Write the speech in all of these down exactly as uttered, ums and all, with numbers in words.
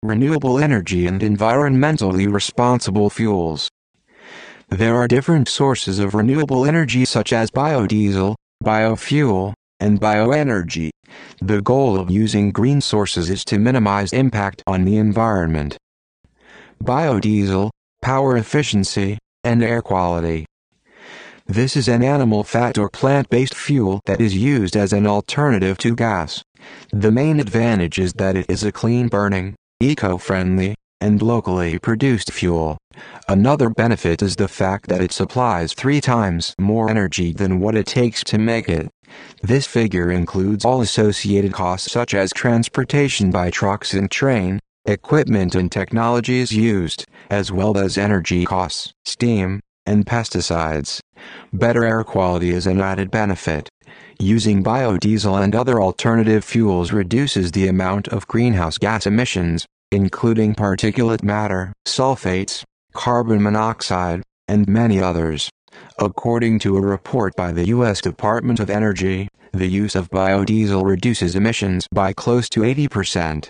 renewable energy and environmentally responsible fuels. There are different sources of renewable energy such as biodiesel, biofuel, and bioenergy. The goal of using green sources is to minimize impact on the environment. Biodiesel, power efficiency, and air quality. This is an animal fat or plant-based fuel that is used as an alternative to gas. The main advantage is that it is a clean-burning, eco-friendly, and locally produced fuel. Another benefit is the fact that it supplies three times more energy than what it takes to make it. This figure includes all associated costs such as transportation by trucks and train, equipment and technologies used, as well as energy costs, steam, and pesticides. Better air quality is an added benefit. Using biodiesel and other alternative fuels reduces the amount of greenhouse gas emissions, including particulate matter, sulfates, carbon monoxide, and many others. According to a report by the U S Department of Energy, the use of biodiesel reduces emissions by close to eighty percent.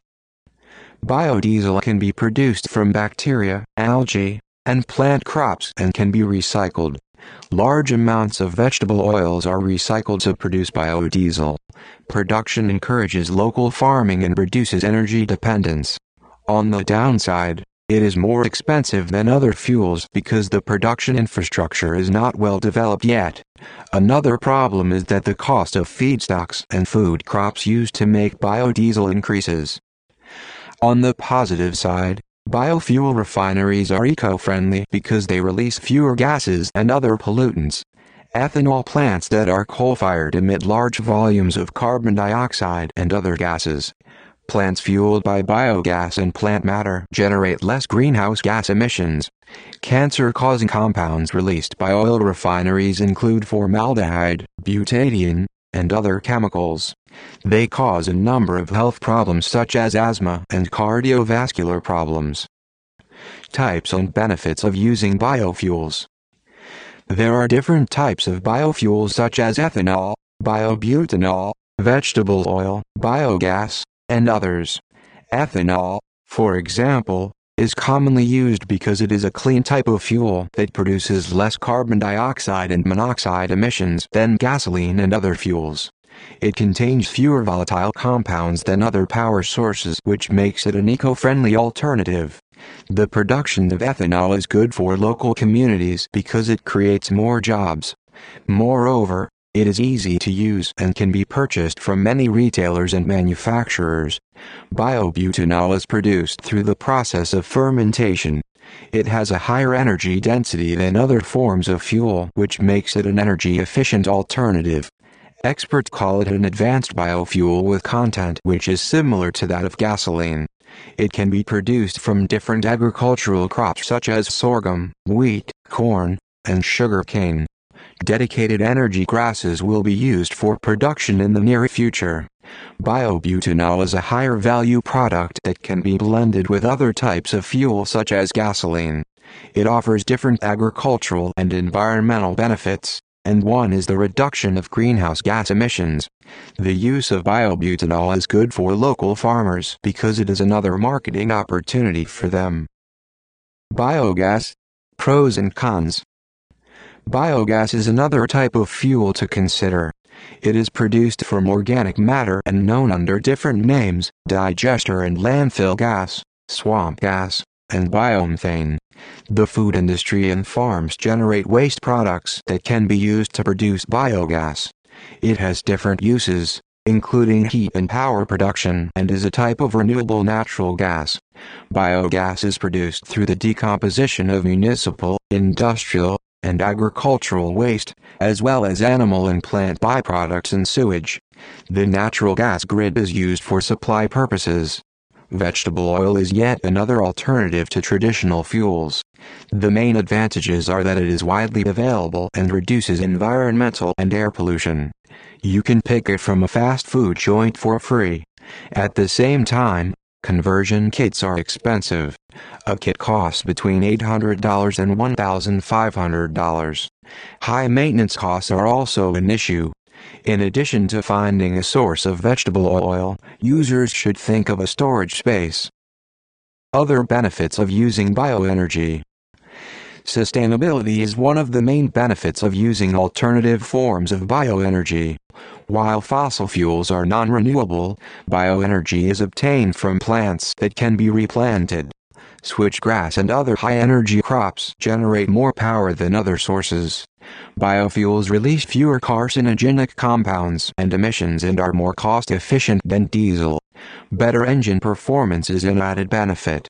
Biodiesel can be produced from bacteria, algae, and plant crops and can be recycled. Large amounts of vegetable oils are recycled to produce biodiesel. Production encourages local farming and reduces energy dependence. On the downside, it is more expensive than other fuels because the production infrastructure is not well developed yet. Another problem is that the cost of feedstocks and food crops used to make biodiesel increases. On the positive side, biofuel refineries are eco-friendly because they release fewer gases and other pollutants. Ethanol plants that are coal-fired emit large volumes of carbon dioxide and other gases. Plants fueled by biogas and plant matter generate less greenhouse gas emissions. Cancer-causing compounds released by oil refineries include formaldehyde, butadiene, and other chemicals. They cause a number of health problems such as asthma and cardiovascular problems. Types and benefits of using biofuels. There are different types of biofuels such as ethanol, biobutanol, vegetable oil, biogas, and others. Ethanol, for example, is commonly used because it is a clean type of fuel that produces less carbon dioxide and monoxide emissions than gasoline and other fuels. It contains fewer volatile compounds than other power sources, which makes it an eco-friendly alternative. The production of ethanol is good for local communities because it creates more jobs. Moreover, it is easy to use and can be purchased from many retailers and manufacturers. Biobutanol is produced through the process of fermentation. It has a higher energy density than other forms of fuel, which makes it an energy-efficient alternative. Experts call it an advanced biofuel with content which is similar to that of gasoline. It can be produced from different agricultural crops such as sorghum, wheat, corn, and sugar cane. Dedicated energy grasses will be used for production in the near future. Biobutanol is a higher value product that can be blended with other types of fuel such as gasoline. It offers different agricultural and environmental benefits, and one is the reduction of greenhouse gas emissions. The use of biobutanol is good for local farmers because it is another marketing opportunity for them. Biogas. Pros and cons. Biogas is another type of fuel to consider. It is produced from organic matter and known under different names: digester and landfill gas, swamp gas, and biomethane. The food industry and farms generate waste products that can be used to produce biogas. It has different uses, including heat and power production, and is a type of renewable natural gas. Biogas is produced through the decomposition of municipal, industrial, and agricultural waste, as well as animal and plant byproducts and sewage. The natural gas grid is used for supply purposes. Vegetable oil is yet another alternative to traditional fuels. The main advantages are that it is widely available and reduces environmental and air pollution. You can pick it from a fast food joint for free. At the same time, conversion kits are expensive. A kit costs between eight hundred dollars and one thousand five hundred dollars. High maintenance costs are also an issue. In addition to finding a source of vegetable oil, users should think of a storage space. Other benefits of using bioenergy. Sustainability is one of the main benefits of using alternative forms of bioenergy. While fossil fuels are non-renewable, bioenergy is obtained from plants that can be replanted. Switchgrass and other high-energy crops generate more power than other sources. Biofuels release fewer carcinogenic compounds and emissions and are more cost-efficient than diesel. Better engine performance is an added benefit.